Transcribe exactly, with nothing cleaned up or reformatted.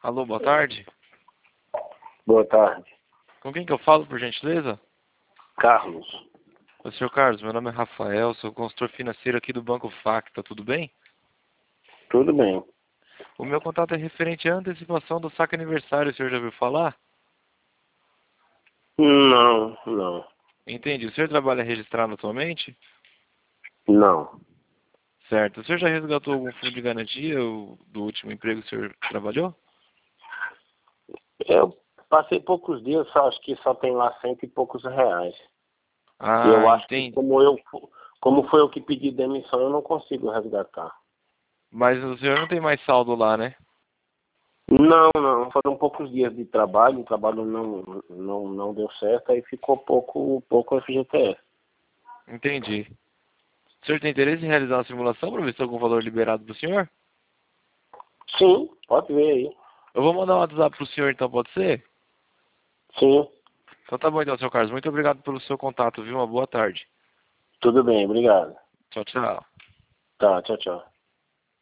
Alô, boa tarde. Boa tarde. Com quem que eu falo, por gentileza? Carlos. Ô, senhor Carlos, meu nome é Rafael, sou consultor financeiro aqui do Banco Facta, tudo bem? Tudo bem. O meu contato é referente à antecipação do saque aniversário, o senhor já ouviu falar? Não, não, Entendi. O senhor trabalha registrado atualmente? não. Certo. O senhor já resgatou algum fundo de garantia o- do último emprego que o senhor trabalhou? Eu passei poucos dias, só, acho que só tem lá cento e poucos reais. E Ah, eu acho que entendi. como eu, como foi eu que pedi demissão, eu não consigo resgatar. Mas o senhor não tem mais saldo lá, né? Não, não, foram poucos dias de trabalho, o trabalho não, não, não deu certo, aí ficou pouco, pouco F G T S. Entendi. O senhor tem interesse em realizar uma simulação para ver se tem algum valor liberado para o senhor? Sim, pode ver aí. Eu vou mandar um WhatsApp para o senhor, então pode ser? Sim, Então tá bom então, senhor Carlos. Muito obrigado pelo seu contato, viu? Uma boa tarde. tudo bem, obrigado. Tchau, tchau. Tá, tchau, tchau.